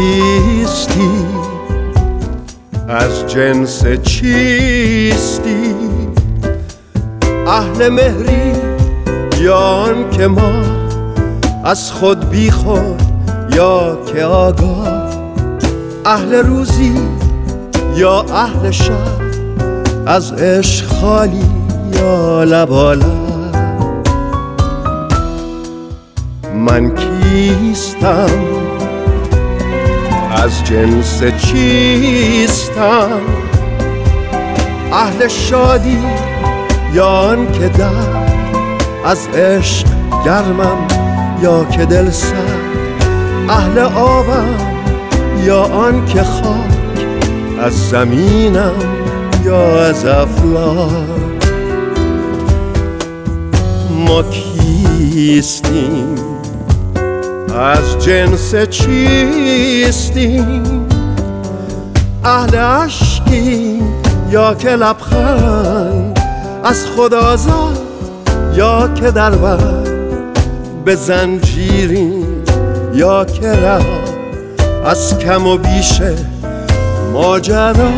کیستی؟ از جنس چیستی؟ اهل مهری یا آن که ما از خود بی خود یا که آگاه؟ اهل روزی یا اهل شب؟ از عشق خالی یا لبالب؟ من کیستم؟ از جنس چیستم؟ اهل شادی یا آن که در از عشق گرمم یا که دل سرد؟ اهل آبم یا آن که خاک از زمینم یا از افلاک؟ ما کیستیم؟ از جنس چیستیم؟ اهل عشقیم یا که لبخند از خود آزاد یا که در بند به زنجیریم یا که رها از کم و بیش ماجرا؟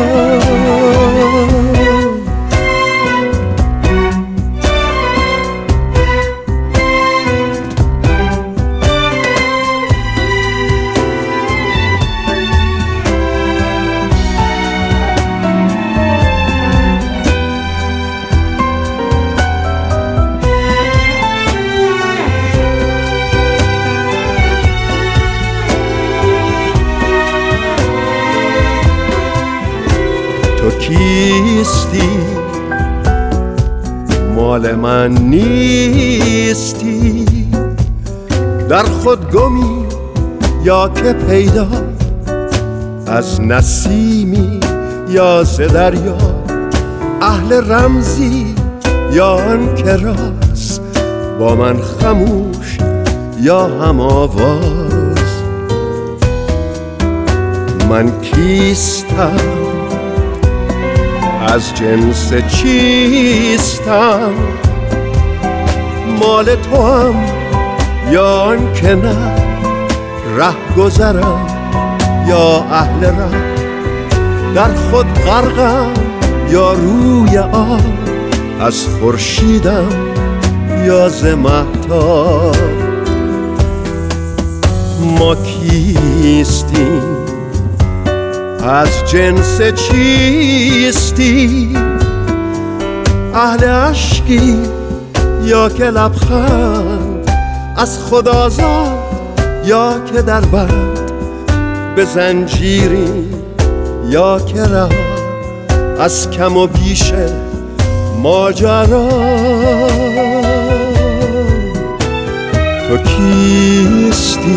تو کیستی؟ مال من نیستی؟ در خود گمی یا که پیدا؟ از نسیمی یا ز دریا؟ اهل رمزی یا آن که راست با من خموش یا هم آواز؟ من کیستم؟ از جنس چیستم؟ مال تو هم یا آن که نه؟ ره گذرم یا اهل ره؟ در خود غرقم یا روی آب؟ از خورشیدم یا ز مهتاب؟ ما کیستیم؟ از جنس چیستی؟ اهل عشقی یا که لبخند از خود آزاد یا که در بند به زنجیری یا که رها از کم و بیش ماجرا؟ تو کیستی؟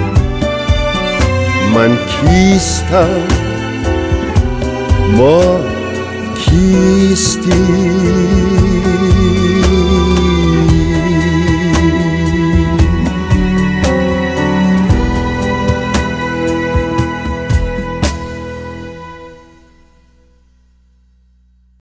من کیستم؟ ما کیستی؟